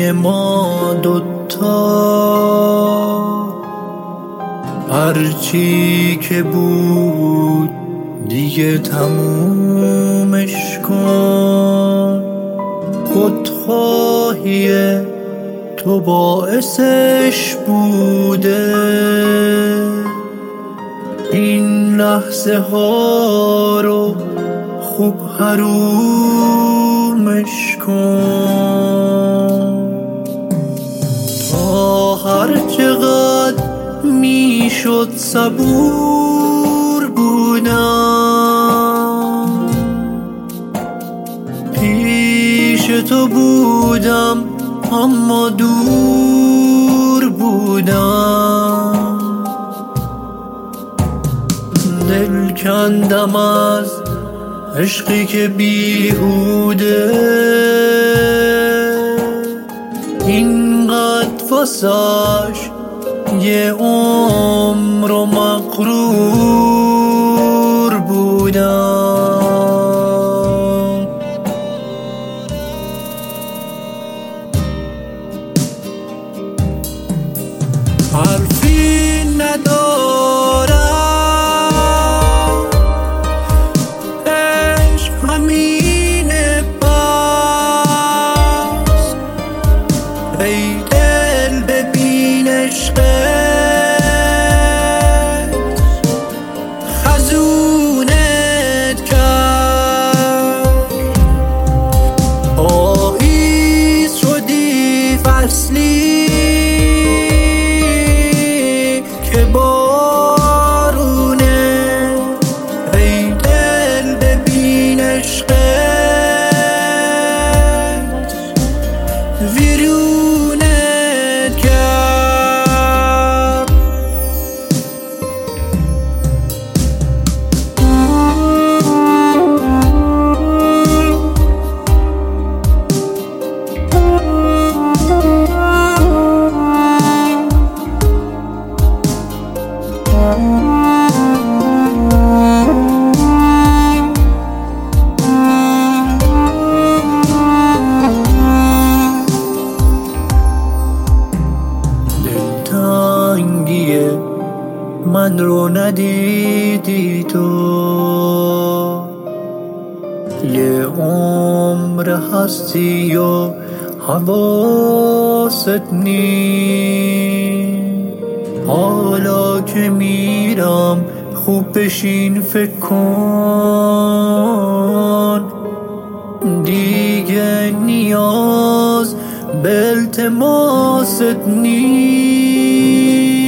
بین ما دوتا، هرچی که بود دیگه تمومش کن. خودخواهی تو باعثش بوده این لحظه ها رو خوب حرومش کن. تا هر چقدر میشد صبور بودم، پیش تو بودم اما دور بودم. دل کندم از عشقی که بیهوده، اینقدر واسش یه عمر و مغرور بودم. حرفی ندارم، عشق همینه بس. ای دل ببین عشقت خزونت کرد، آییز شدی فصلی که بارونه. ای دل ببین عشقت ویرونت کرد. دلتنگی من رو ندیدی تو، یه عمر هستی و حواست نی. حالا که میرم خوب بشین فکر کن، دیگه نیاز به التماست نی.